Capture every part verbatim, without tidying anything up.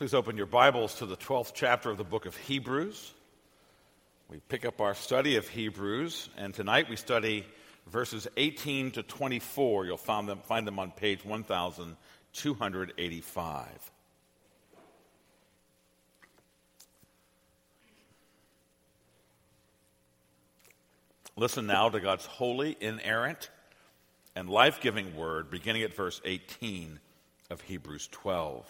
Please open your Bibles to the twelfth chapter of the book of Hebrews. We pick up our study of Hebrews, and tonight we study verses eighteen to twenty-four. You'll find them, find them on page one thousand two hundred eighty-five. Listen now to God's holy, inerrant, and life-giving word, beginning at verse eighteen of Hebrews twelve.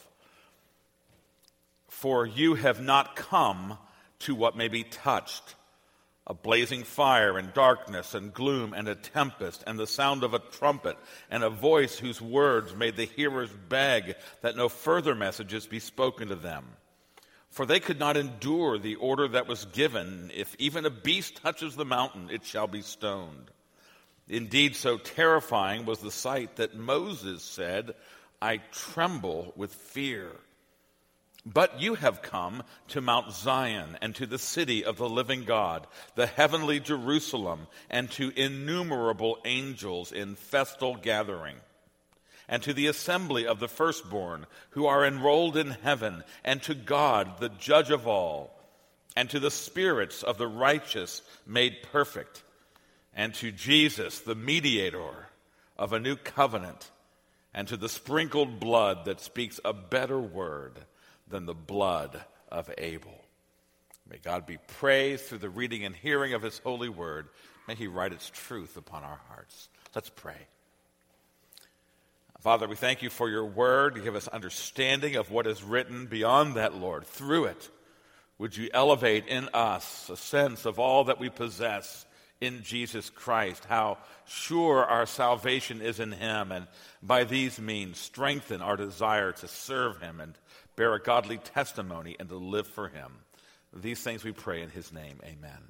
For you have not come to what may be touched, a blazing fire and darkness and gloom and a tempest and the sound of a trumpet and a voice whose words made the hearers beg that no further messages be spoken to them. For they could not endure the order that was given, if even a beast touches the mountain, it shall be stoned. Indeed, so terrifying was the sight that Moses said, I tremble with fear. But you have come to Mount Zion and to the city of the living God, the heavenly Jerusalem, and to innumerable angels in festal gathering, and to the assembly of the firstborn who are enrolled in heaven, and to God, the judge of all, and to the spirits of the righteous made perfect, and to Jesus, the mediator of a new covenant, and to the sprinkled blood that speaks a better word than the blood of Abel. May God be praised through the reading and hearing of his holy word. May he write its truth upon our hearts. Let's pray. Father, we thank you for your word. You give us understanding of what is written. Beyond that, Lord, through it, would you elevate in us a sense of all that we possess in Jesus Christ, how sure our salvation is in him, and by these means strengthen our desire to serve him and bear a godly testimony and to live for him. These things we pray in his name. Amen.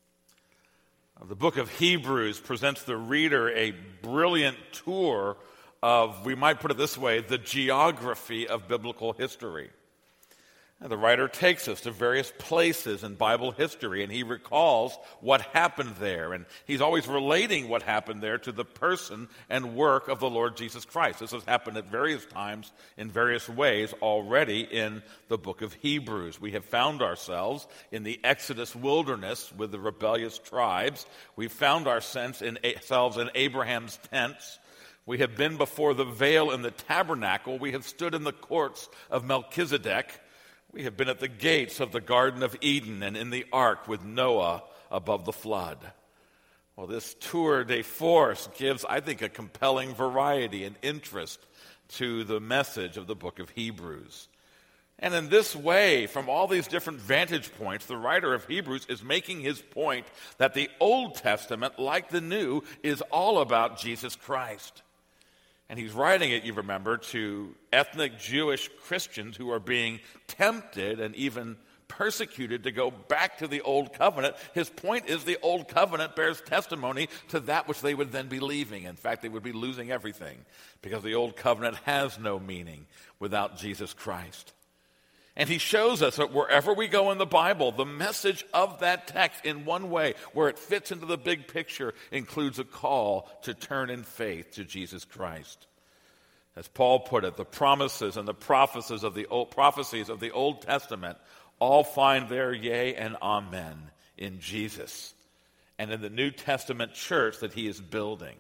The book of Hebrews presents the reader a brilliant tour of, we might put it this way, the geography of biblical history. And the writer takes us to various places in Bible history, and he recalls what happened there. And he's always relating what happened there to the person and work of the Lord Jesus Christ. This has happened at various times in various ways already in the book of Hebrews. We have found ourselves in the Exodus wilderness with the rebellious tribes. We've found ourselves in, ourselves in Abraham's tents. We have been before the veil in the tabernacle. We have stood in the courts of Melchizedek. We have been at the gates of the Garden of Eden and in the ark with Noah above the flood. Well, this tour de force gives, I think, a compelling variety and interest to the message of the book of Hebrews. And in this way, from all these different vantage points, the writer of Hebrews is making his point that the Old Testament, like the New, is all about Jesus Christ. And he's writing it, you remember, to ethnic Jewish Christians who are being tempted and even persecuted to go back to the Old Covenant. His point is the Old Covenant bears testimony to that which they would then be leaving. In fact, they would be losing everything because the Old Covenant has no meaning without Jesus Christ. And he shows us that wherever we go in the Bible, the message of that text in one way, where it fits into the big picture, includes a call to turn in faith to Jesus Christ. As Paul put it, the promises and the prophecies of the Old, prophecies of the Old Testament all find their yea and amen in Jesus and in the New Testament church that he is building.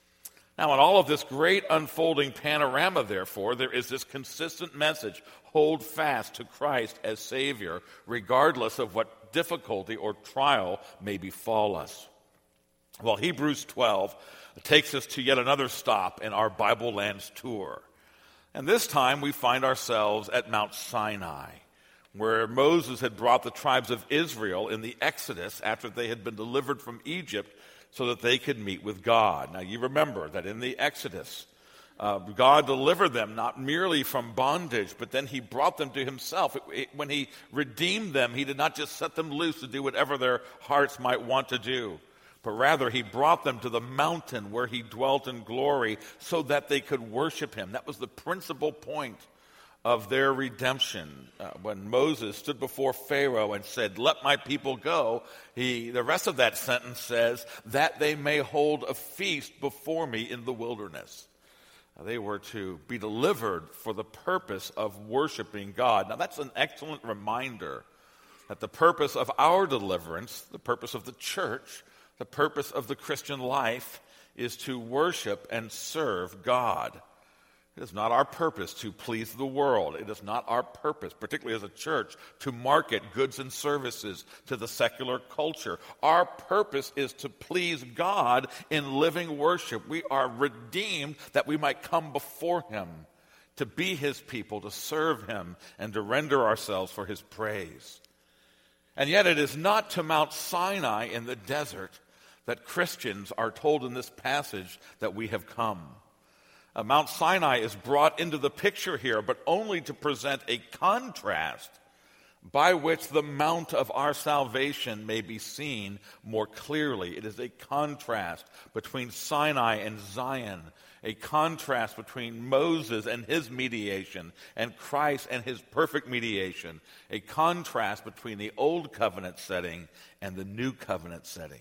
Now, in all of this great unfolding panorama, therefore, there is this consistent message: hold fast to Christ as Savior, regardless of what difficulty or trial may befall us. Well, Hebrews twelve takes us to yet another stop in our Bible Lands tour. And this time we find ourselves at Mount Sinai, where Moses had brought the tribes of Israel in the Exodus after they had been delivered from Egypt so that they could meet with God. Now, you remember that in the Exodus, uh, God delivered them not merely from bondage, but then he brought them to himself. It, it, when he redeemed them, he did not just set them loose to do whatever their hearts might want to do, but rather he brought them to the mountain where he dwelt in glory so that they could worship him. That was the principal point of their redemption. Uh, when Moses stood before Pharaoh and said, "Let my people go," he, the rest of that sentence says, "that they may hold a feast before me in the wilderness." They were to be delivered for the purpose of worshiping God. Now, that's an excellent reminder that the purpose of our deliverance, the purpose of the church, the purpose of the Christian life is to worship and serve God. It is not our purpose to please the world. It is not our purpose, particularly as a church, to market goods and services to the secular culture. Our purpose is to please God in living worship. We are redeemed that we might come before him, to be his people, to serve him, and to render ourselves for his praise. And yet it is not to Mount Sinai in the desert that Christians are told in this passage that we have come. Uh, Mount Sinai is brought into the picture here, but only to present a contrast by which the mount of our salvation may be seen more clearly. It is a contrast between Sinai and Zion, a contrast between Moses and his mediation and Christ and his perfect mediation, a contrast between the old covenant setting and the new covenant setting.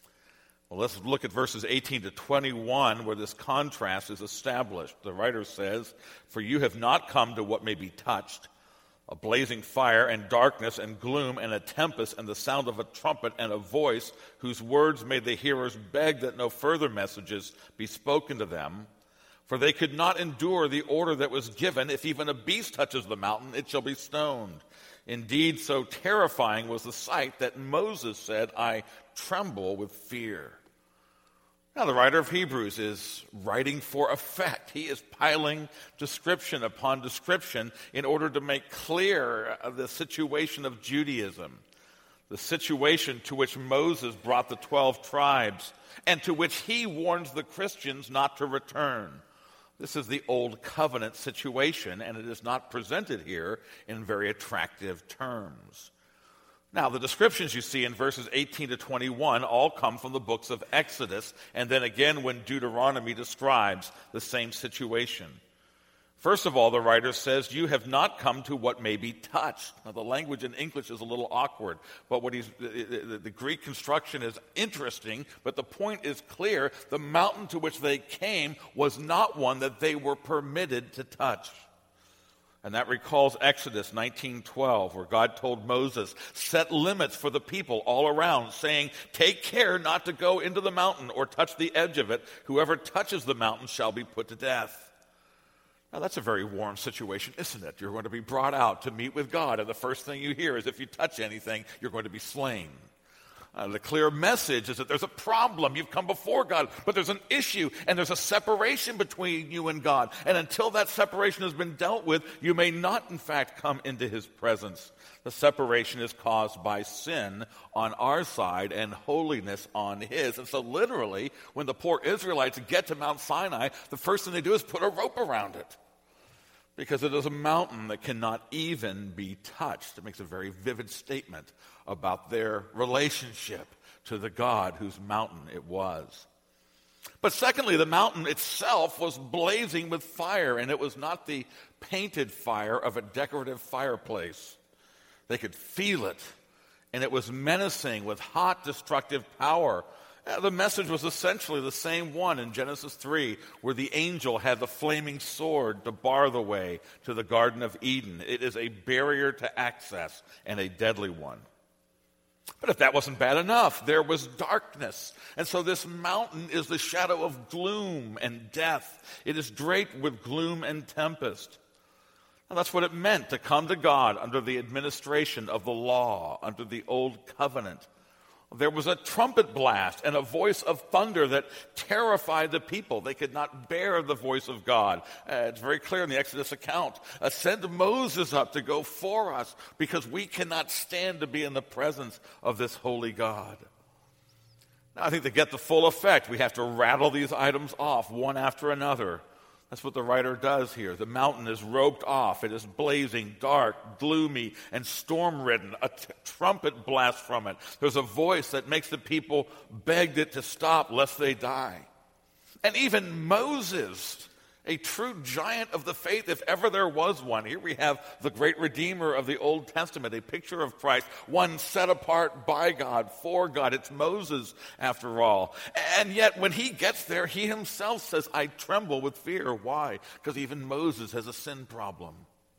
Well, let's look at verses eighteen to twenty-one, where this contrast is established. The writer says, "For you have not come to what may be touched, a blazing fire and darkness and gloom and a tempest and the sound of a trumpet and a voice whose words made the hearers beg that no further messages be spoken to them. For they could not endure the order that was given, if even a beast touches the mountain, it shall be stoned. Indeed, so terrifying was the sight that Moses said, I tremble with fear." Now, the writer of Hebrews is writing for effect. He is piling description upon description in order to make clear the situation of Judaism, the situation to which Moses brought the twelve tribes, and to which he warns the Christians not to return. This is the old covenant situation, and it is not presented here in very attractive terms. Now, the descriptions you see in verses eighteen to twenty-one all come from the books of Exodus, and then again when Deuteronomy describes the same situation. First of all, the writer says, you have not come to what may be touched. Now, the language in English is a little awkward, but what he's, the, the, the Greek construction is interesting, but the point is clear. The mountain to which they came was not one that they were permitted to touch. And that recalls Exodus nineteen twelve, where God told Moses, set limits for the people all around, saying, take care not to go into the mountain or touch the edge of it. Whoever touches the mountain shall be put to death. Now, that's a very warm situation, isn't it? You're going to be brought out to meet with God, and the first thing you hear is if you touch anything, you're going to be slain. Uh, the clear message is that there's a problem. You've come before God, but there's an issue, and there's a separation between you and God. And until that separation has been dealt with, you may not, in fact, come into his presence. The separation is caused by sin on our side and holiness on his. And so literally, when the poor Israelites get to Mount Sinai, the first thing they do is put a rope around it, because it is a mountain that cannot even be touched. It makes a very vivid statement about their relationship to the God whose mountain it was. But secondly, the mountain itself was blazing with fire, and it was not the painted fire of a decorative fireplace. They could feel it, and it was menacing with hot, destructive power. The message was essentially the same one in Genesis three, where the angel had the flaming sword to bar the way to the Garden of Eden. It is a barrier to access and a deadly one. But if that wasn't bad enough, there was darkness. And so this mountain is the shadow of gloom and death. It is draped with gloom and tempest. And that's what it meant to come to God under the administration of the law, under the old covenant. There was a trumpet blast and a voice of thunder that terrified the people. They could not bear the voice of God. Uh, it's very clear in the Exodus account. Uh, send Moses up to go for us, because we cannot stand to be in the presence of this holy God. Now, I think to get the full effect, we have to rattle these items off one after another. That's what the writer does here. The mountain is roped off. It is blazing, dark, gloomy, and storm-ridden. A t- trumpet blasts from it. There's a voice that makes the people beg it to stop lest they die. And even Moses, a true giant of the faith, if ever there was one. Here we have the great Redeemer of the Old Testament, a picture of Christ, one set apart by God, for God. It's Moses, after all. And yet, when he gets there, he himself says, I tremble with fear. Why? Because even Moses has a sin problem.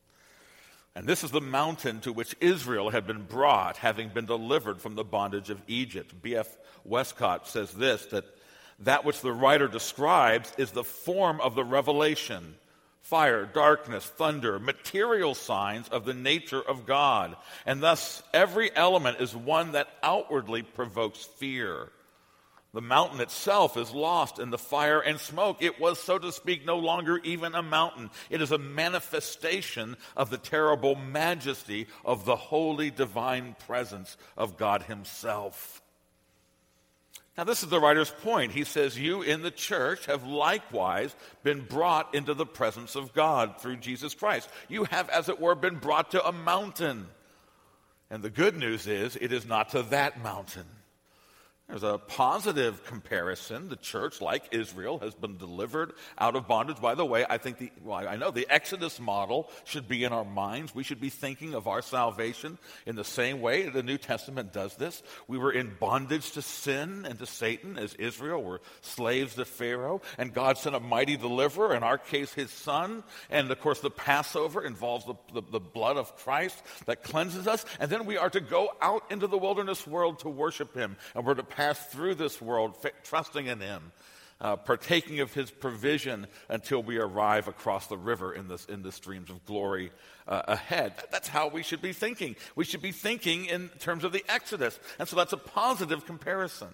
And this is the mountain to which Israel had been brought, having been delivered from the bondage of Egypt. B F Westcott says this, that that which the writer describes is the form of the revelation, fire, darkness, thunder, material signs of the nature of God. And thus, every element is one that outwardly provokes fear. The mountain itself is lost in the fire and smoke. It was, so to speak, no longer even a mountain. It is a manifestation of the terrible majesty of the holy divine presence of God himself. Now, this is the writer's point. He says, you in the church have likewise been brought into the presence of God through Jesus Christ. You have, as it were, been brought to a mountain. And the good news is, it is not to that mountain. There's a positive comparison. The church, like Israel, has been delivered out of bondage. By the way, I think the, well, I know the Exodus model should be in our minds. We should be thinking of our salvation in the same way the New Testament does this. We were in bondage to sin and to Satan as Israel. We're slaves to Pharaoh. And God sent a mighty deliverer, in our case, his son. And, of course, the Passover involves the, the, the blood of Christ that cleanses us. And then we are to go out into the wilderness world to worship him. And we're to pass through this world, f- trusting in him, uh, partaking of his provision until we arrive across the river in, this, in the streams of glory uh, ahead. That's how we should be thinking. We should be thinking in terms of the Exodus. And so that's a positive comparison.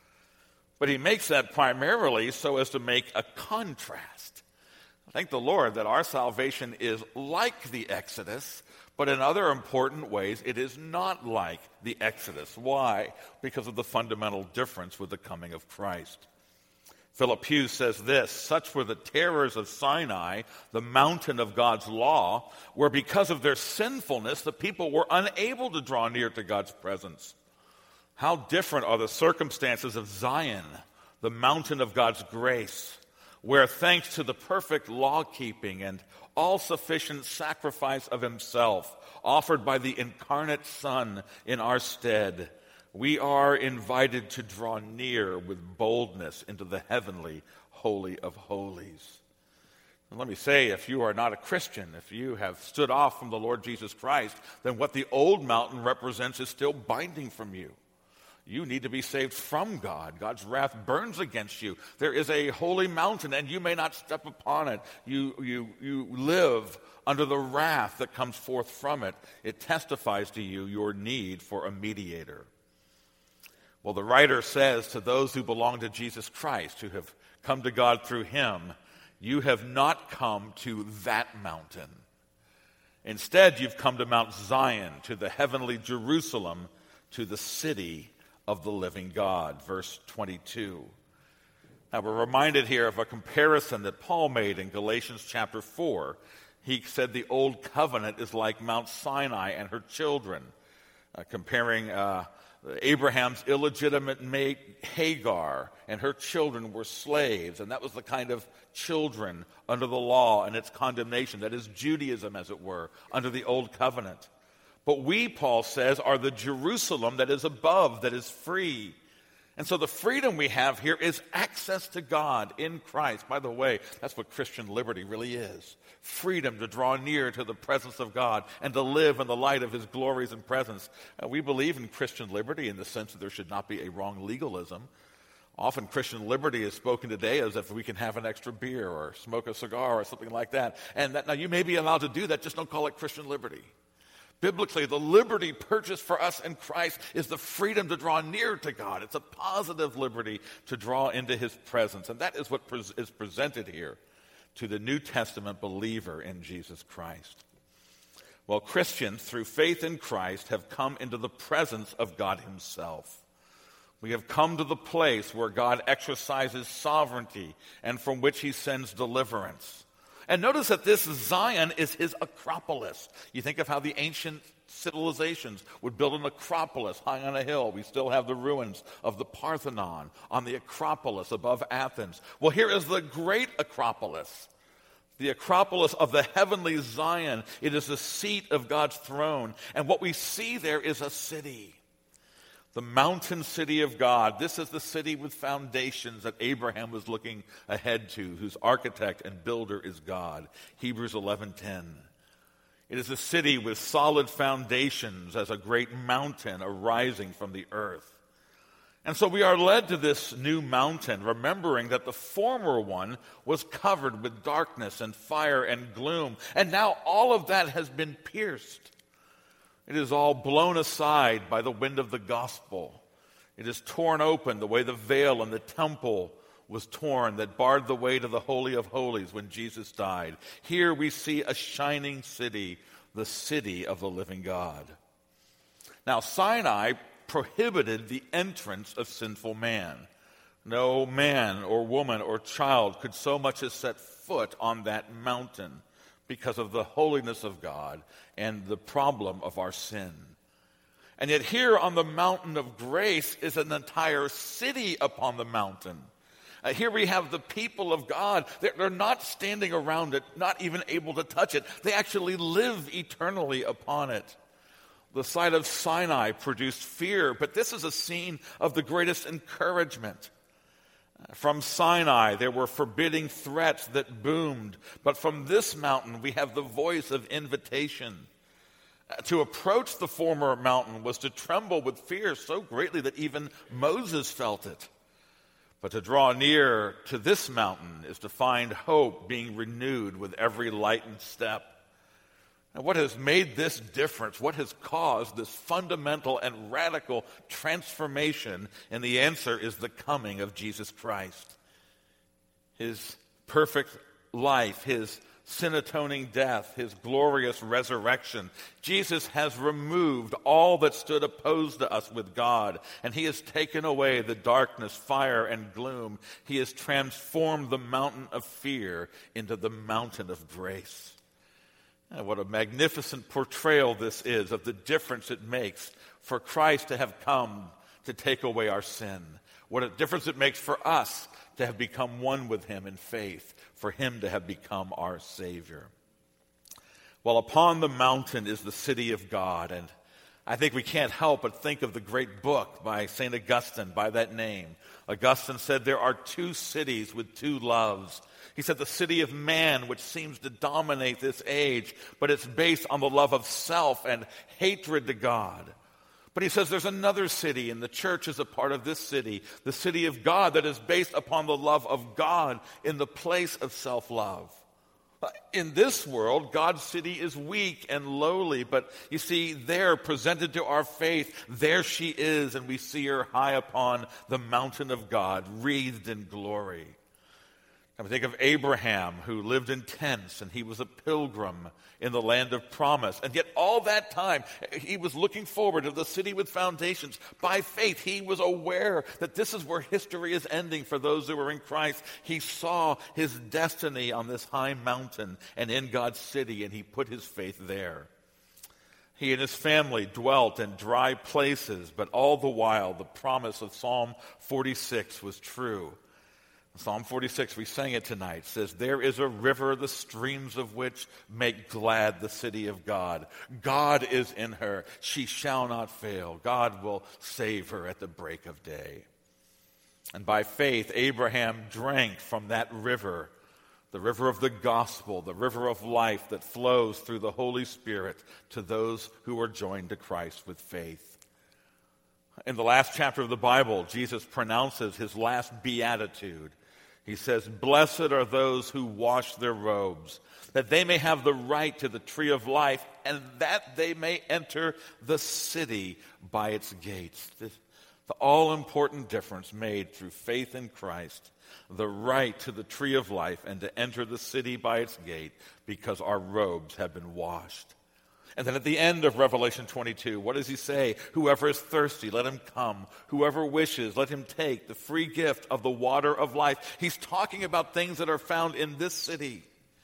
But he makes that primarily so as to make a contrast. Thank the Lord that our salvation is like the Exodus, but in other important ways, it is not like the Exodus. Why? Because of the fundamental difference with the coming of Christ. Philip Hughes says this, such were the terrors of Sinai, the mountain of God's law, where because of their sinfulness, the people were unable to draw near to God's presence. How different are the circumstances of Zion, the mountain of God's grace, where thanks to the perfect law-keeping and all-sufficient sacrifice of himself offered by the incarnate Son in our stead, we are invited to draw near with boldness into the heavenly Holy of Holies. And let me say, if you are not a Christian, if you have stood off from the Lord Jesus Christ, then what the old mountain represents is still binding from you. You need to be saved from God. God's wrath burns against you. There is a holy mountain, and you may not step upon it. You, you, you live under the wrath that comes forth from it. It testifies to you your need for a mediator. Well, the writer says to those who belong to Jesus Christ, who have come to God through him, you have not come to that mountain. Instead, you've come to Mount Zion, to the heavenly Jerusalem, to the city of the living God. Verse twenty-two. Now we're reminded here of a comparison that Paul made in Galatians chapter four. He said the old covenant is like Mount Sinai and her children, uh, comparing uh, Abraham's illegitimate mate Hagar and her children were slaves, and that was the kind of children under the law and its condemnation. That is Judaism, as it were, under the old covenant. But we, Paul says, are the Jerusalem that is above, that is free. And so the freedom we have here is access to God in Christ. By the way, that's what Christian liberty really is. Freedom to draw near to the presence of God and to live in the light of his glories and presence. Uh, we believe in Christian liberty in the sense that there should not be a wrong legalism. Often Christian liberty is spoken today as if we can have an extra beer or smoke a cigar or something like that. And that, now you may be allowed to do that, just don't call it Christian liberty. Biblically, the liberty purchased for us in Christ is the freedom to draw near to God. It's a positive liberty to draw into his presence. And that is what pre- is presented here to the New Testament believer in Jesus Christ. Well, Christians, through faith in Christ, have come into the presence of God himself. We have come to the place where God exercises sovereignty and from which he sends deliverance. And notice that this Zion is his acropolis. You think of how the ancient civilizations would build an acropolis high on a hill. We still have the ruins of the Parthenon on the Acropolis above Athens. Well, here is the great Acropolis. the Acropolis of the heavenly Zion. It is the seat of God's throne. And what we see there is a city, the mountain city of God. This is the city with foundations that Abraham was looking ahead to, whose architect and builder is God. Hebrews eleven ten. It is a city with solid foundations as a great mountain arising from the earth. And so we are led to this new mountain, remembering that the former one was covered with darkness and fire and gloom. And now all of that has been pierced. It is all blown aside by the wind of the gospel. It is torn open the way the veil in the temple was torn that barred the way to the Holy of Holies when Jesus died. Here we see a shining city, the city of the living God. Now, Sinai prohibited the entrance of sinful man. No man or woman or child could so much as set foot on that mountain because of the holiness of God and the problem of our sin. And yet here on the mountain of grace is an entire city upon the mountain. Uh, here we have the people of God. They're, they're not standing around it, not even able to touch it. They actually live eternally upon it. The sight of Sinai produced fear, but this is a scene of the greatest encouragement. From Sinai, there were forbidding threats that boomed, but from this mountain, we have the voice of invitation. To approach the former mountain was to tremble with fear so greatly that even Moses felt it. But to draw near to this mountain is to find hope being renewed with every lightened step. And what has made this difference, what has caused this fundamental and radical transformation? And the answer is the coming of Jesus Christ. His perfect life, his sin-atoning death, his glorious resurrection. Jesus has removed all that stood opposed to us with God, and he has taken away the darkness, fire, and gloom. He has transformed the mountain of fear into the mountain of grace. And what a magnificent portrayal this is of the difference it makes for Christ to have come to take away our sin. What a difference it makes for us to have become one with him in faith, for him to have become our Savior. Well, upon the mountain is the city of God, and I think we can't help but think of the great book by Saint Augustine by that name. Augustine said there are two cities with two loves. He said the city of man, which seems to dominate this age, but it's based on the love of self and hatred to God. But he says there's another city, and the church is a part of this city, the city of God, that is based upon the love of God in the place of self-love. In this world, God's city is weak and lowly, but you see, there, presented to our faith, there she is, and we see her high upon the mountain of God, wreathed in glory. I think of Abraham, who lived in tents, and he was a pilgrim in the land of promise. And yet all that time, he was looking forward to the city with foundations. By faith, he was aware that this is where history is ending for those who are in Christ. He saw his destiny on this high mountain and in God's city, and he put his faith there. He and his family dwelt in dry places, but all the while, the promise of Psalm forty-six was true. Psalm forty-six, we sang it tonight, says, "There is a river, the streams of which make glad the city of God. God is in her. She shall not fail. God will save her at the break of day." And by faith, Abraham drank from that river, the river of the gospel, the river of life that flows through the Holy Spirit to those who are joined to Christ with faith. In the last chapter of the Bible, Jesus pronounces his last beatitude. He says, "Blessed are those who wash their robes, that they may have the right to the tree of life, and that they may enter the city by its gates." The, the all-important difference made through faith in Christ, the right to the tree of life and to enter the city by its gate because our robes have been washed. And then at the end of Revelation twenty-two, what does he say? "Whoever is thirsty, let him come. Whoever wishes, let him take the free gift of the water of life." He's talking about things that are found in this city.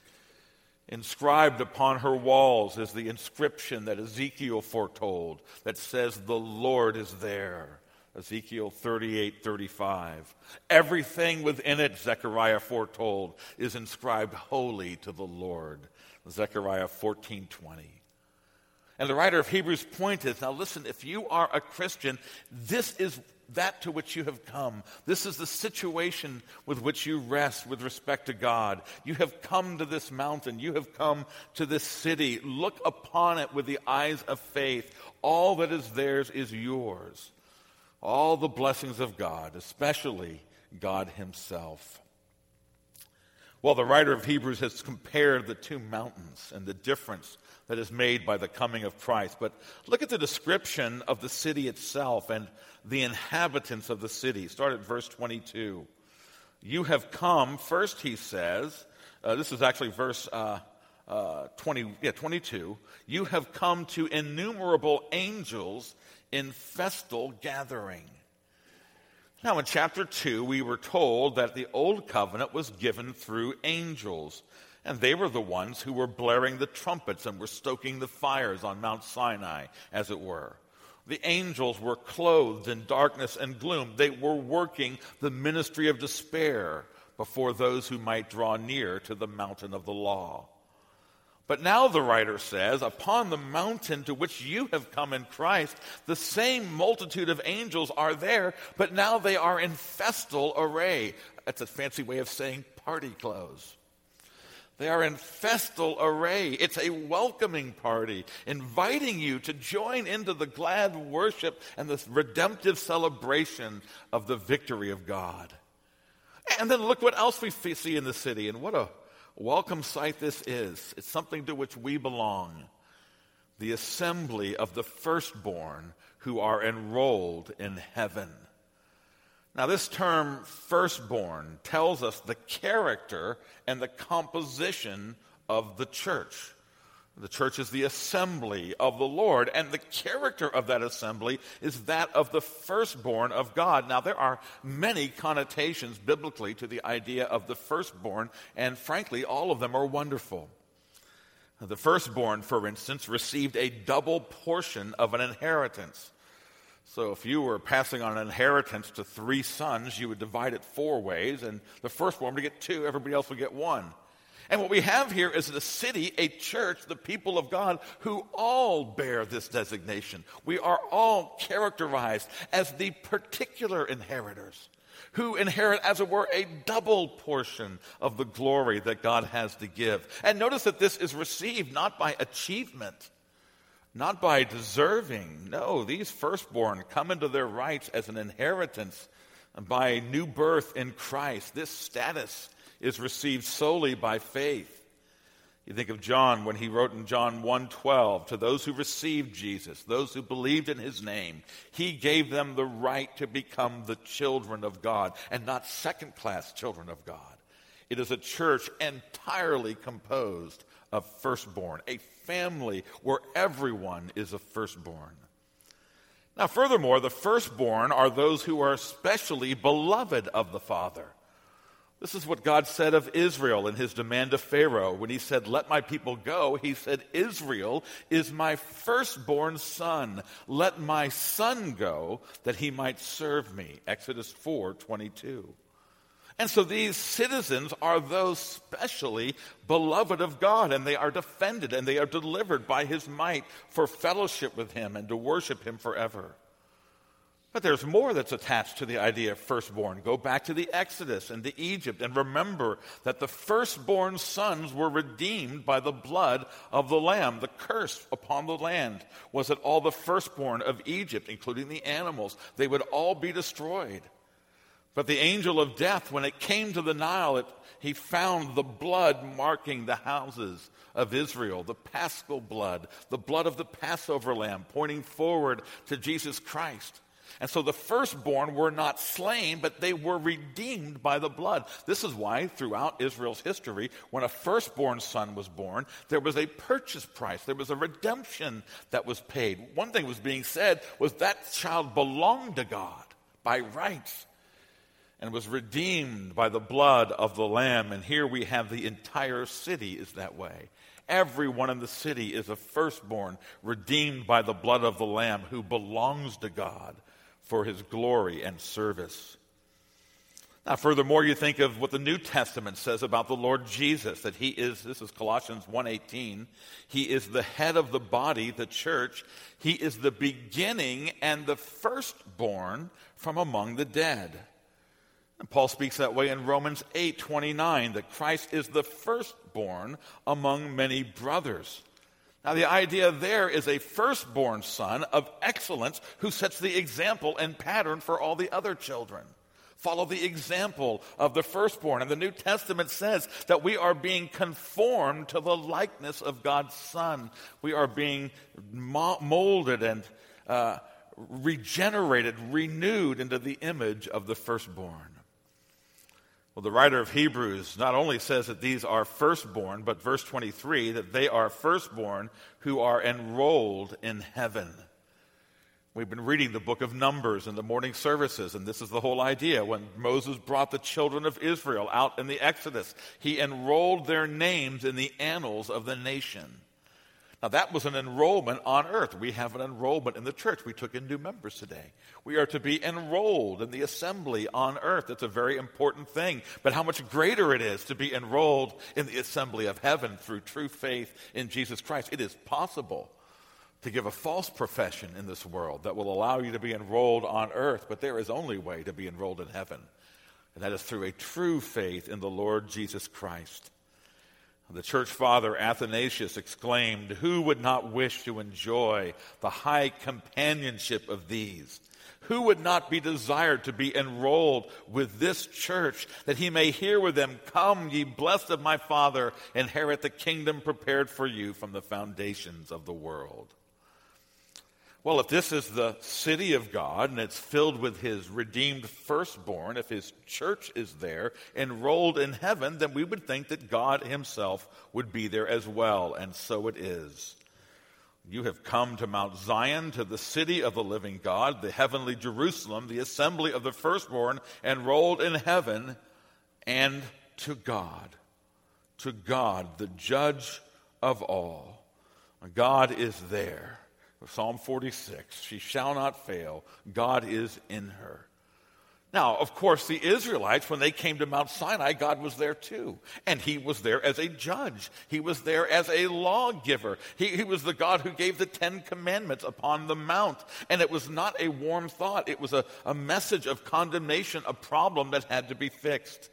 Inscribed upon her walls is the inscription that Ezekiel foretold that says, "The Lord is there. Ezekiel thirty-eight thirty-five. Everything within it, Zechariah foretold, is inscribed holy to the Lord. Zechariah fourteen twenty. And the writer of Hebrews' point is, now listen, if you are a Christian, this is that to which you have come. This is the situation with which you rest with respect to God. You have come to this mountain. You have come to this city. Look upon it with the eyes of faith. All that is theirs is yours. All the blessings of God, especially God himself. Well, the writer of Hebrews has compared the two mountains and the difference that is made by the coming of Christ. But look at the description of the city itself and the inhabitants of the city. Start at verse twenty-two. You have come, first he says, uh, this is actually verse uh, uh, twenty, yeah, twenty-two. You have come to innumerable angels in festal gathering. Now, in chapter two, we were told that the old covenant was given through angels, and they were the ones who were blaring the trumpets and were stoking the fires on Mount Sinai, as it were. The angels were clothed in darkness and gloom. They were working the ministry of despair before those who might draw near to the mountain of the law. But now the writer says, upon the mountain to which you have come in Christ, the same multitude of angels are there, but now they are in festal array. That's a fancy way of saying party clothes. They are in festal array. It's a welcoming party, inviting you to join into the glad worship and the redemptive celebration of the victory of God. And then look what else we see in the city, and what a welcome sight this is. It's something to which we belong. The assembly of the firstborn who are enrolled in heaven. Now, this term firstborn tells us the character and the composition of the church. The church is the assembly of the Lord, and the character of that assembly is that of the firstborn of God. Now, there are many connotations biblically to the idea of the firstborn, and frankly, all of them are wonderful. The firstborn, for instance, received a double portion of an inheritance. So if you were passing on an inheritance to three sons, you would divide it four ways, and the firstborn would get two, everybody else would get one. And what we have here is a city, a church, the people of God, who all bear this designation. We are all characterized as the particular inheritors, who inherit, as it were, a double portion of the glory that God has to give. And notice that this is received not by achievement, not by deserving. No, these firstborn come into their rights as an inheritance by new birth in Christ. This status is received solely by faith. You think of John when he wrote in John one twelve, to those who received Jesus, those who believed in his name, he gave them the right to become the children of God, and not second-class children of God. It is a church entirely composed of firstborn, a family where everyone is a firstborn. Now, furthermore, the firstborn are those who are especially beloved of the Father. This is what God said of Israel in his demand to Pharaoh. When he said, let my people go, he said, Israel is my firstborn son. Let my son go that he might serve me. Exodus four twenty-two. And so these citizens are those specially beloved of God, and they are defended and they are delivered by his might for fellowship with him and to worship him forever. But there's more that's attached to the idea of firstborn. Go back to the Exodus and to Egypt and remember that the firstborn sons were redeemed by the blood of the Lamb. The curse upon the land was that all the firstborn of Egypt, including the animals, they would all be destroyed. But the angel of death, when it came to the Nile, it, he found the blood marking the houses of Israel, the paschal blood, the blood of the Passover lamb, pointing forward to Jesus Christ. And so the firstborn were not slain, but they were redeemed by the blood. This is why throughout Israel's history, when a firstborn son was born, there was a purchase price. There was a redemption that was paid. One thing was being said was that child belonged to God by rights and was redeemed by the blood of the Lamb. And here we have the entire city is that way. Everyone in the city is a firstborn, redeemed by the blood of the Lamb, who belongs to God for his glory and service. Now, furthermore, you think of what the New Testament says about the Lord Jesus, that he is, this is Colossians one eighteen, he is the head of the body, the church. He is the beginning and the firstborn from among the dead. And Paul speaks that way in Romans eight twenty-nine, that Christ is the firstborn among many brothers. Now, the idea there is a firstborn son of excellence who sets the example and pattern for all the other children. Follow the example of the firstborn. And the New Testament says that we are being conformed to the likeness of God's Son. We are being molded and uh, regenerated, renewed into the image of the firstborn. Well, the writer of Hebrews not only says that these are firstborn, but verse twenty-three, that they are firstborn who are enrolled in heaven. We've been reading the book of Numbers in the morning services, and this is the whole idea. When Moses brought the children of Israel out in the Exodus, he enrolled their names in the annals of the nation. Now, that was an enrollment on earth. We have an enrollment in the church. We took in new members today. We are to be enrolled in the assembly on earth. It's a very important thing. But how much greater it is to be enrolled in the assembly of heaven through true faith in Jesus Christ. It is possible to give a false profession in this world that will allow you to be enrolled on earth, but there is only way to be enrolled in heaven, and that is through a true faith in the Lord Jesus Christ. The church father Athanasius exclaimed, "Who would not wish to enjoy the high companionship of these? Who would not be desired to be enrolled with this church, that he may hear with them, 'Come, ye blessed of my Father, inherit the kingdom prepared for you from the foundations of the world'?" Well, if this is the city of God and it's filled with his redeemed firstborn, if his church is there enrolled in heaven, then we would think that God himself would be there as well, and so it is. You have come to Mount Zion, to the city of the living God, the heavenly Jerusalem, the assembly of the firstborn enrolled in heaven, and to God, to God, the judge of all. God is there. Psalm forty-six, she shall not fail. God is in her. Now, of course, the Israelites, when they came to Mount Sinai, God was there too. And he was there as a judge. He was there as a lawgiver. He, he was the God who gave the Ten Commandments upon the mount. And it was not a warm thought. It was a, a message of condemnation, a problem that had to be fixed.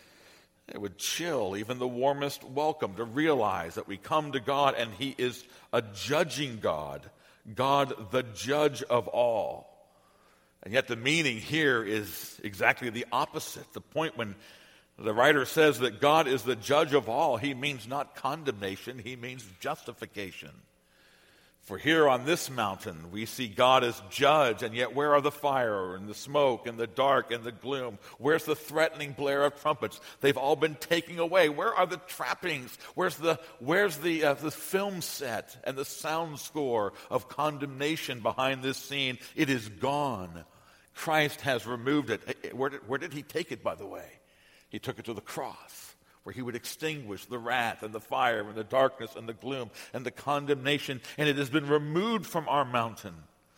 It would chill even the warmest welcome to realize that we come to God and he is a judging God. God, the judge of all. And yet the meaning here is exactly the opposite. The point when the writer says that God is the judge of all, he means not condemnation, he means justification. For here on this mountain, we see God as judge, and yet where are the fire and the smoke and the dark and the gloom? Where's the threatening blare of trumpets? They've all been taken away. Where are the trappings? Where's the where's the uh, the film set and the sound score of condemnation behind this scene? It is gone. Christ has removed it. Where did, where did he take it, by the way? He took it to the cross, where he would extinguish the wrath and the fire and the darkness and the gloom and the condemnation, and it has been removed from our mountain.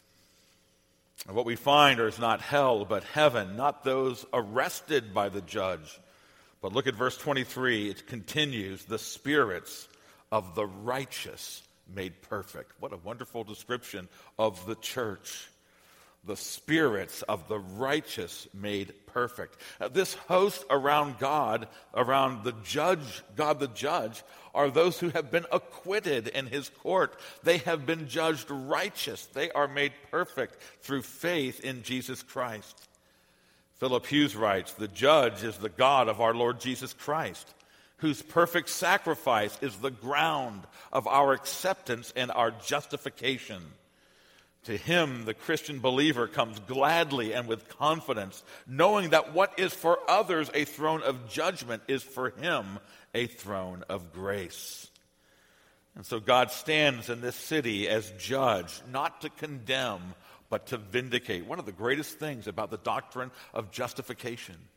And what we find is not hell, but heaven, not those arrested by the judge. But look at verse twenty-three. It continues, the spirits of the righteous made perfect. What a wonderful description of the church. The spirits of the righteous made perfect. Uh, this host around God, around the judge, God the judge, are those who have been acquitted in his court. They have been judged righteous. They are made perfect through faith in Jesus Christ. Philip Hughes writes, the judge is the God of our Lord Jesus Christ, whose perfect sacrifice is the ground of our acceptance and our justification. To him, the Christian believer comes gladly and with confidence, knowing that what is for others a throne of judgment is for him a throne of grace. And so God stands in this city as judge, not to condemn, but to vindicate. One of the greatest things about the doctrine of justification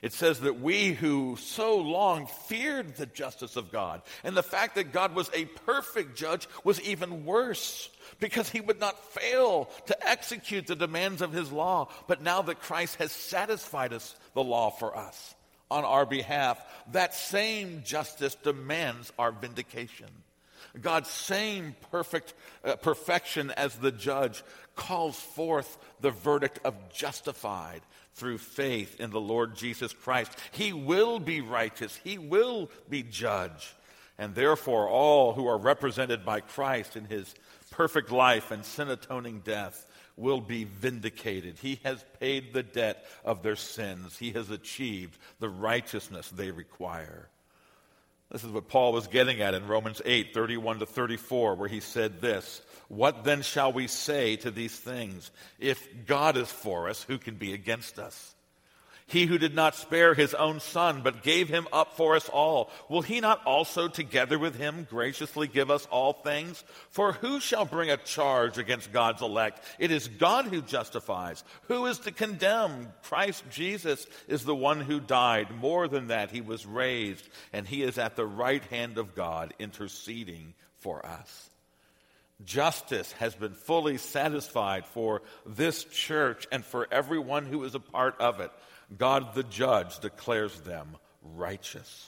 It says that we who so long feared the justice of God, and the fact that God was a perfect judge was even worse, because he would not fail to execute the demands of his law. But now that Christ has satisfied us the law for us on our behalf, that same justice demands our vindication. God's same perfect uh, perfection as the judge calls forth the verdict of justified through faith in the Lord Jesus Christ. He will be righteous. He will be judge. And therefore, all who are represented by Christ in his perfect life and sin-atoning death will be vindicated. He has paid the debt of their sins. He has achieved the righteousness they require. This is what Paul was getting at in Romans eight, thirty-one to thirty-four, where he said this, "What then shall we say to these things? If God is for us, who can be against us? He who did not spare his own son, but gave him up for us all, will he not also together with him graciously give us all things? For who shall bring a charge against God's elect? It is God who justifies. Who is to condemn? Christ Jesus is the one who died. More than that, he was raised, and he is at the right hand of God, interceding for us." Justice has been fully satisfied for this church and for everyone who is a part of it. God the judge declares them righteous.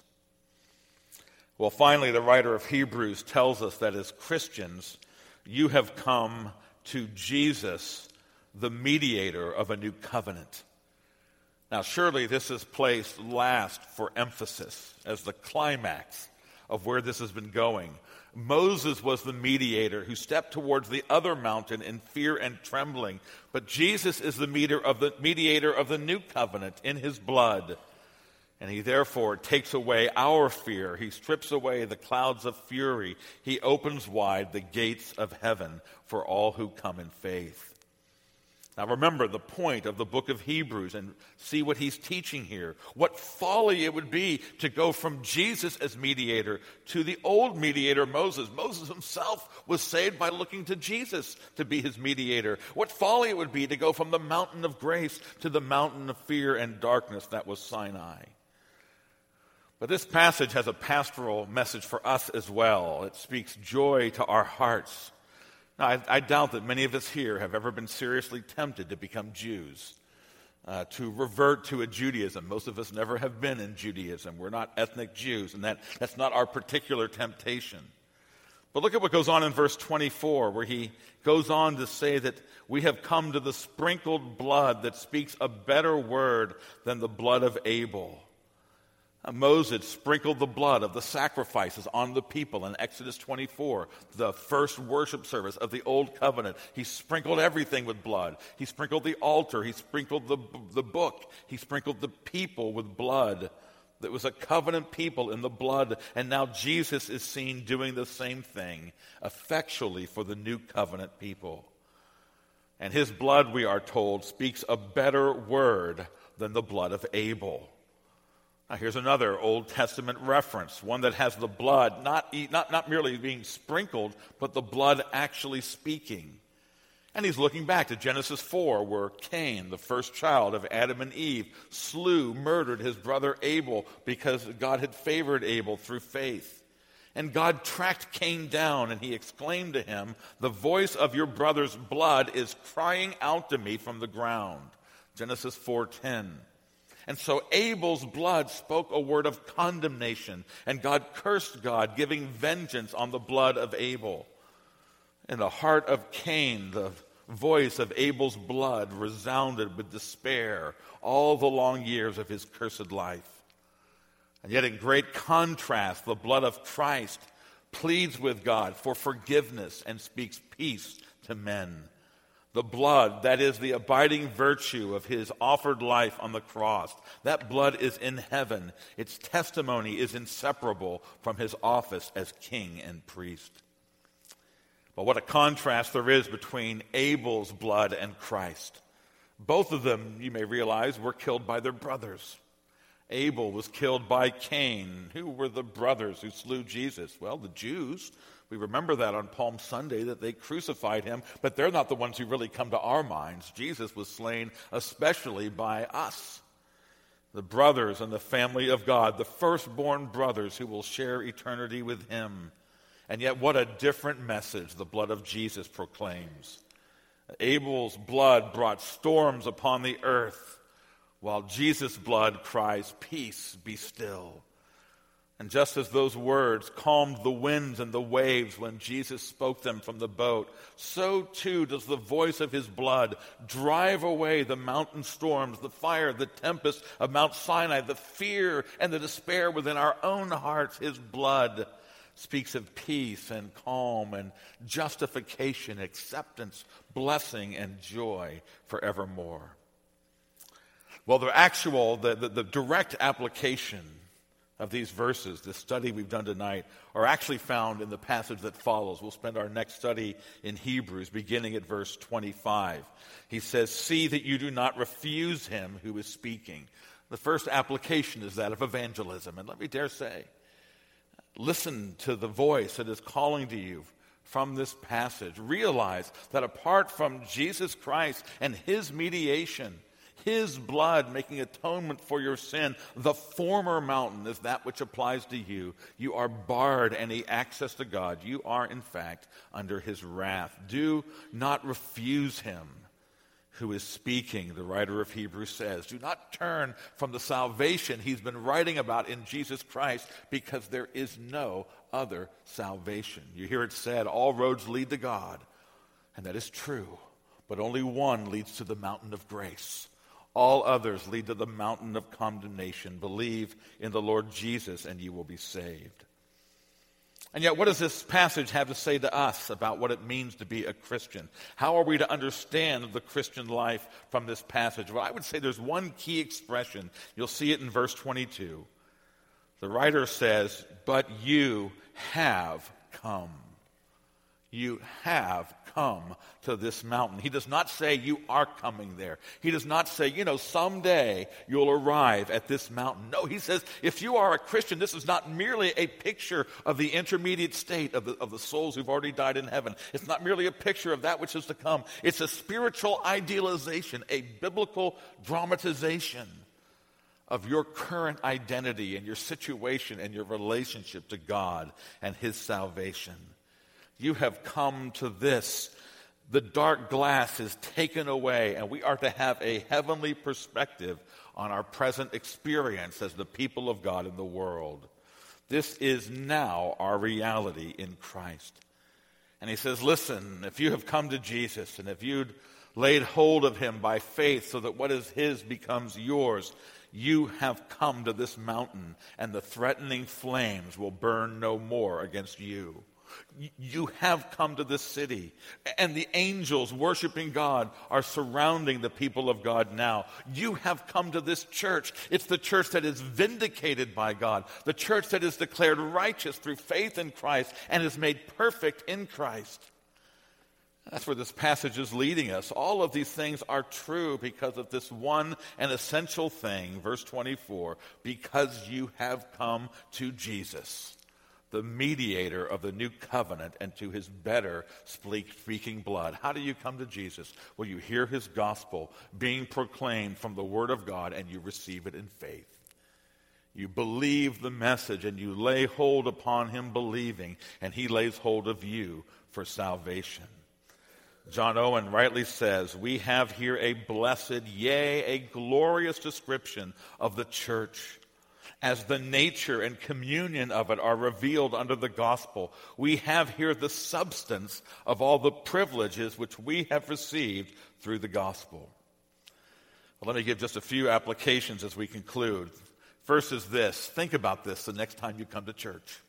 Well, finally, the writer of Hebrews tells us that as Christians, you have come to Jesus, the mediator of a new covenant. Now, surely this is placed last for emphasis as the climax of where this has been going. Moses was the mediator who stepped towards the other mountain in fear and trembling. But Jesus is the mediator of the, mediator of the new covenant in his blood. And he therefore takes away our fear. He strips away the clouds of fury. He opens wide the gates of heaven for all who come in faith. Now remember the point of the book of Hebrews and see what he's teaching here. What folly it would be to go from Jesus as mediator to the old mediator, Moses. Moses himself was saved by looking to Jesus to be his mediator. What folly it would be to go from the mountain of grace to the mountain of fear and darkness that was Sinai. But this passage has a pastoral message for us as well. It speaks joy to our hearts. Now, I, I doubt that many of us here have ever been seriously tempted to become Jews, uh, to revert to a Judaism. Most of us never have been in Judaism. We're not ethnic Jews, and that, that's not our particular temptation. But look at what goes on in verse twenty-four, where he goes on to say that we have come to the sprinkled blood that speaks a better word than the blood of Abel. Moses sprinkled the blood of the sacrifices on the people in Exodus twenty-four, the first worship service of the Old Covenant. He sprinkled everything with blood. He sprinkled the altar. He sprinkled the, the book. He sprinkled the people with blood. There was a covenant people in the blood, and now Jesus is seen doing the same thing effectually for the new covenant people. And his blood, we are told, speaks a better word than the blood of Abel. Now, here's another Old Testament reference, one that has the blood not, not, not merely being sprinkled, but the blood actually speaking. And he's looking back to Genesis four, where Cain, the first child of Adam and Eve, slew, murdered his brother Abel because God had favored Abel through faith. And God tracked Cain down, and he exclaimed to him, "The voice of your brother's blood is crying out to me from the ground." Genesis four ten. And so Abel's blood spoke a word of condemnation, and God cursed God, giving vengeance on the blood of Abel. In the heart of Cain, the voice of Abel's blood resounded with despair all the long years of his cursed life. And yet in great contrast, the blood of Christ pleads with God for forgiveness and speaks peace to men. The blood, that is the abiding virtue of his offered life on the cross, that blood is in heaven. Its testimony is inseparable from his office as king and priest. But what a contrast there is between Abel's blood and Christ. Both of them, you may realize, were killed by their brothers. Abel was killed by Cain. Who were the brothers who slew Jesus? Well, the Jews. We remember that on Palm Sunday, that they crucified him, but they're not the ones who really come to our minds. Jesus was slain especially by us. the brothers in the family of God, the firstborn brothers who will share eternity with him. And yet what a different message the blood of Jesus proclaims. Abel's blood brought storms upon the earth, while Jesus' blood cries, "Peace, be still." And just as those words calmed the winds and the waves when Jesus spoke them from the boat, so too does the voice of his blood drive away the mountain storms, the fire, the tempest of Mount Sinai, the fear and the despair within our own hearts. His blood speaks of peace and calm and justification, acceptance, blessing, and joy forevermore. Well, the actual, the, the, the direct application of these verses, the study we've done tonight, are actually found in the passage that follows. We'll spend our next study in Hebrews, beginning at verse twenty-five. He says, "See that you do not refuse him who is speaking." The first application is that of evangelism. And let me dare say, listen to the voice that is calling to you from this passage. Realize that apart from Jesus Christ and his mediation, his blood making atonement for your sin, the former mountain is that which applies to you. You are barred any access to God. You are, in fact, under his wrath. Do not refuse him who is speaking, the writer of Hebrews says. Do not turn from the salvation he's been writing about in Jesus Christ, because there is no other salvation. You hear it said, all roads lead to God, and that is true, but only one leads to the mountain of grace. All others lead to the mountain of condemnation. Believe in the Lord Jesus and you will be saved. And yet, what does this passage have to say to us about what it means to be a Christian? How are we to understand the Christian life from this passage? Well, I would say there's one key expression. You'll see it in verse twenty-two. The writer says, "But you have come." You have come to this mountain. He does not say you are coming there. He does not say, you know, someday you'll arrive at this mountain. No, he says, if you are a Christian, this is not merely a picture of the intermediate state of the, of the souls who've already died in heaven. It's not merely a picture of that which is to come. It's a spiritual idealization, a biblical dramatization of your current identity and your situation and your relationship to God and his salvation. You have come to this. The dark glass is taken away, and we are to have a heavenly perspective on our present experience as the people of God in the world. This is now our reality in Christ. And he says, listen, if you have come to Jesus, and if you'd laid hold of him by faith so that what is his becomes yours, you have come to this mountain, and the threatening flames will burn no more against you. You have come to this city, and the angels worshiping God are surrounding the people of God now. You have come to this church. It's the church that is vindicated by God, the church that is declared righteous through faith in Christ and is made perfect in Christ. That's where this passage is leading us. All of these things are true because of this one and essential thing, verse twenty-four, because you have come to Jesus, the mediator of the new covenant, and to his better speaking blood. How do you come to Jesus? Well, you hear his gospel being proclaimed from the word of God, and you receive it in faith. You believe the message, and you lay hold upon him believing, and he lays hold of you for salvation. John Owen rightly says, we have here a blessed, yea, a glorious description of the church. As the nature and communion of it are revealed under the gospel, we have here the substance of all the privileges which we have received through the gospel. Well, let me give just a few applications as we conclude. First is this. Think about this the next time you come to church.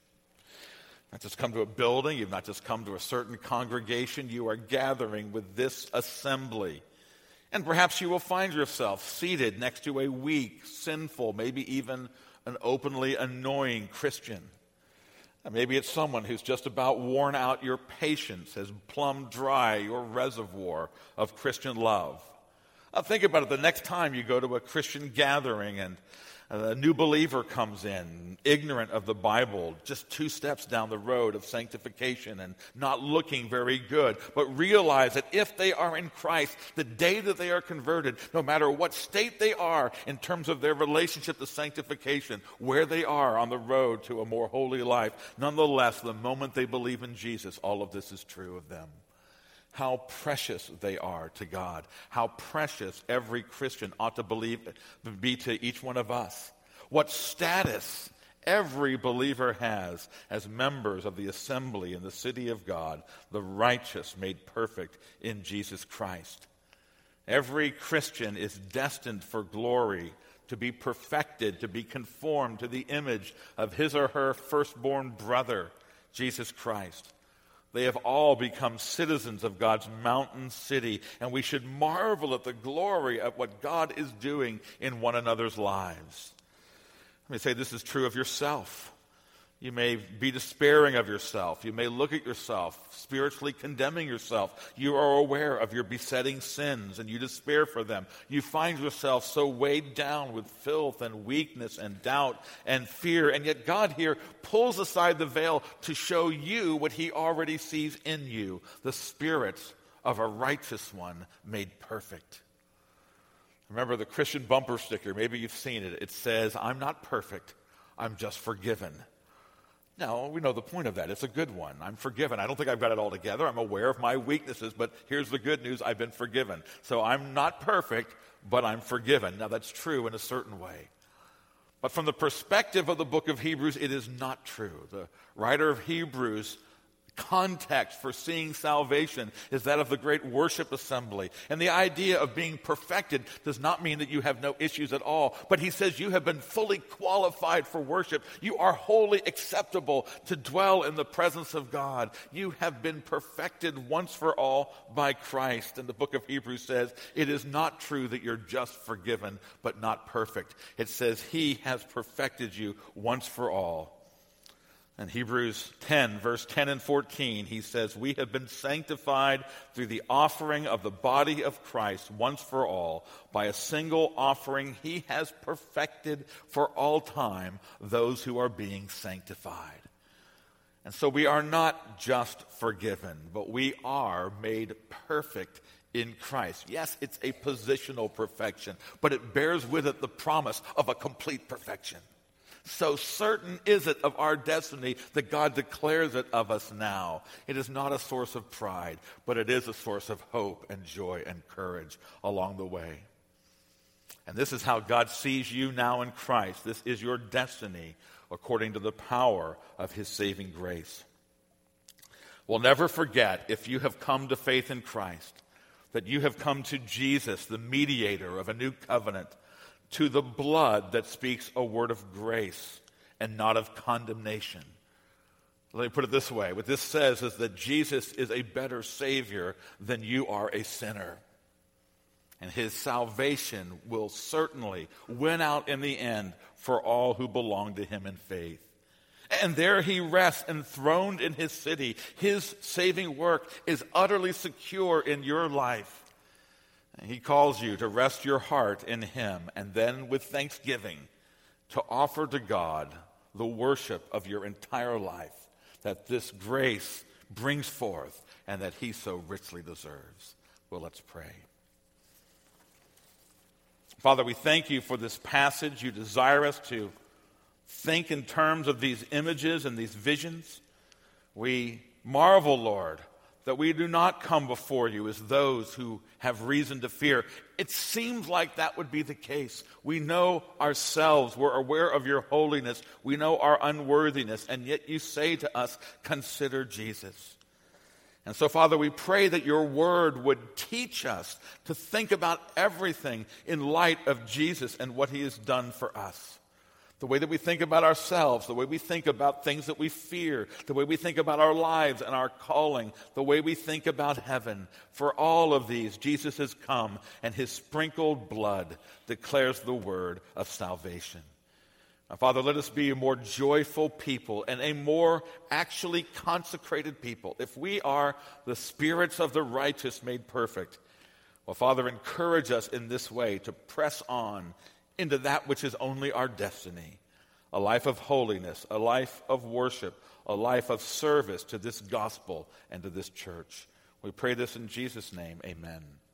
Not just come to a building, you've not just come to a certain congregation, you are gathering with this assembly. And perhaps you will find yourself seated next to a weak, sinful, maybe even an openly annoying Christian. And maybe it's someone who's just about worn out your patience, has plumbed dry your reservoir of Christian love. Now think about it the next time you go to a Christian gathering and A new believer comes in, ignorant of the Bible, just two steps down the road of sanctification and not looking very good, but realize that if they are in Christ, the day that they are converted, no matter what state they are in terms of their relationship to sanctification, where they are on the road to a more holy life, nonetheless, the moment they believe in Jesus, all of this is true of them. How precious they are to God. How precious every Christian ought to believe be to each one of us. What status every believer has as members of the assembly in the city of God, the righteous made perfect in Jesus Christ. Every Christian is destined for glory, to be perfected, to be conformed to the image of his or her firstborn brother, Jesus Christ. They have all become citizens of God's mountain city, and we should marvel at the glory of what God is doing in one another's lives. Let me say this is true of yourself. You may be despairing of yourself. You may look at yourself, spiritually condemning yourself. You are aware of your besetting sins, and you despair for them. You find yourself so weighed down with filth and weakness and doubt and fear, and yet God here pulls aside the veil to show you what he already sees in you, the spirit of a righteous one made perfect. Remember the Christian bumper sticker, maybe you've seen it. It says, "I'm not perfect, I'm just forgiven." No, we know the point of that. It's a good one. I'm forgiven. I don't think I've got it all together. I'm aware of my weaknesses, but here's the good news. I've been forgiven. So I'm not perfect, but I'm forgiven. Now, that's true in a certain way. But from the perspective of the book of Hebrews, it is not true. The writer of Hebrews' context for seeing salvation is that of the great worship assembly. And the idea of being perfected does not mean that you have no issues at all. But he says you have been fully qualified for worship. You are wholly acceptable to dwell in the presence of God. You have been perfected once for all by Christ. And the book of Hebrews says it is not true that you're just forgiven but not perfect. It says he has perfected you once for all. In Hebrews ten, verse ten and fourteen, he says, "We have been sanctified through the offering of the body of Christ once for all. By a single offering, he has perfected for all time those who are being sanctified." And so we are not just forgiven, but we are made perfect in Christ. Yes, it's a positional perfection, but it bears with it the promise of a complete perfection. So certain is it of our destiny that God declares it of us now. It is not a source of pride, but it is a source of hope and joy and courage along the way. And this is how God sees you now in Christ. This is your destiny according to the power of his saving grace. We'll never forget, if you have come to faith in Christ, that you have come to Jesus, the mediator of a new covenant, to the blood that speaks a word of grace and not of condemnation. Let me put it this way. What this says is that Jesus is a better Savior than you are a sinner. And his salvation will certainly win out in the end for all who belong to him in faith. And there he rests enthroned in his city. His saving work is utterly secure in your life. He calls you to rest your heart in him, and then with thanksgiving to offer to God the worship of your entire life that this grace brings forth and that he so richly deserves. Well, let's pray. Father, we thank you for this passage. You desire us to think in terms of these images and these visions. We marvel, Lord, that we do not come before you as those who have reason to fear. It seems like that would be the case. We know ourselves. We're aware of your holiness. We know our unworthiness. And yet you say to us, consider Jesus. And so, Father, we pray that your word would teach us to think about everything in light of Jesus and what he has done for us. The way that we think about ourselves, the way we think about things that we fear, the way we think about our lives and our calling, the way we think about heaven. For all of these, Jesus has come, and his sprinkled blood declares the word of salvation. Now, Father, let us be a more joyful people and a more actually consecrated people. If we are the spirits of the righteous made perfect, well, Father, encourage us in this way to press on into that which is only our destiny, a life of holiness, a life of worship, a life of service to this gospel and to this church. We pray this in Jesus' name. Amen.